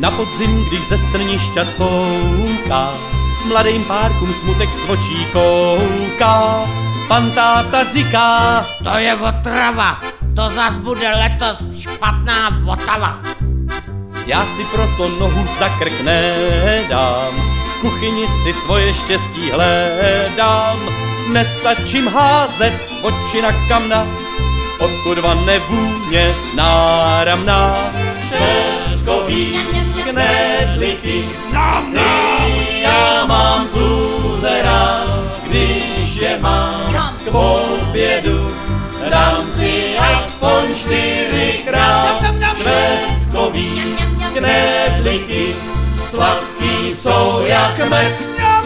Na podzim, když ze strnišťat fouká, mladým párkům smutek z očí kouká. Pan táta říká: to je otrava, to zas bude letos špatná Vltava. Já si proto nohu za krk nedám, v kuchyni si svoje štěstí hledám. Nestačím házet oči na kamna, odkud vane vůně náramná. Šestkový knedlíky, ty já mám pouze rád, když je mám k obědu, dám si aspoň 4krát. Šestkový knedlíky, sladký jsou jak med,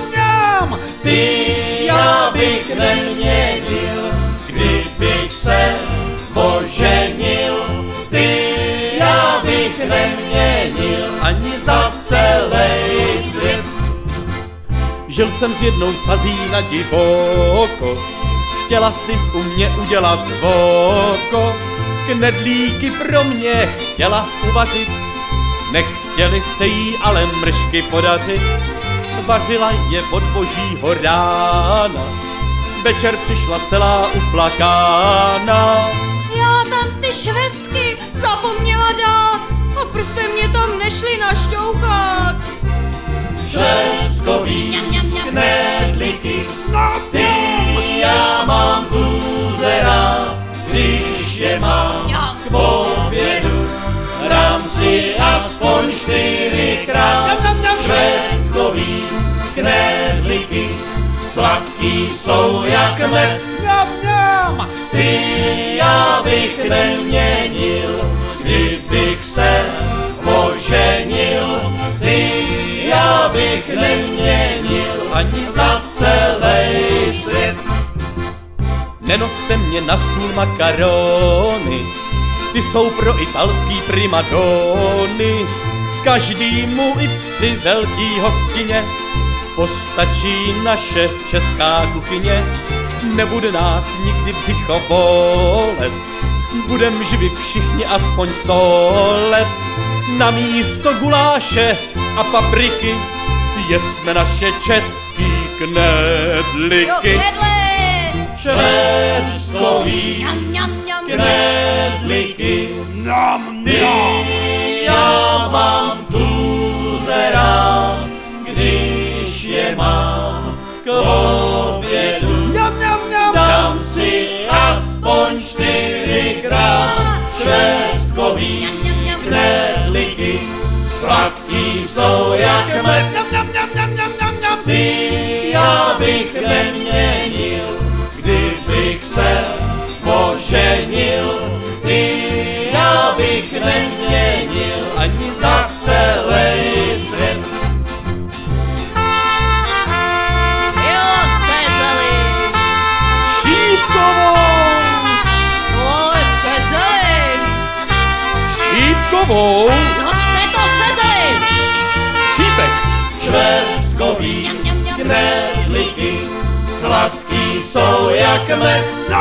ty já bych neměnil, kdybych se oženil. Ty já bych neměnil ani za celý svět. Žil jsem s jednou sazí na divoko, chtěla si u mě udělat oko. Knedlíky pro mě chtěla uvařit, nechtěli se jí ale mršky podařit. Vařila je od božího rána, večer přišla celá uplakána. Já tam ty švestky zapomněla dát a prstem mě tam nešli našťouchat. Šestkový knedlíky, ty já mám pouze rád, když je mám k obědu, dám si aspoň 4krát. Šestkový knedlíky, sladký jsou jak med, ty já bych neměnil, kdybych se oženil. Ty já bych neměnil ani za celý svět. Nenoste mě na stůl makarony, ty jsou pro italský primadony. Každýmu i při velký hostině postačí naše česká kuchyně. Nebude nás nikdy břicho bolet, budem živi všichni aspoň 100 let. Na místo guláše a papriky jesme naše český knedlíky. Šestkový knedlíky, ty já mám pouze rád, když je mám k obědu, dám si aspoň 4krát. Šestkový knedlíky, sladký jsou jak med, ty já bych neměnil, kdybych se oženil. Ty já bych neměnil ani za celý svět. Jo, Sezeli! S šípkovou! No, Sezeli! S šípkovou! No jste to Sezeli! Šípek! Švestkový knedlíky, sladký jsou jak med,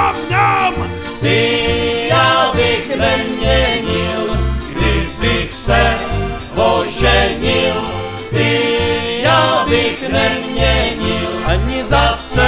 ty já bych neměnil, kdybych se oženil. Ty já bych neměnil ani za celý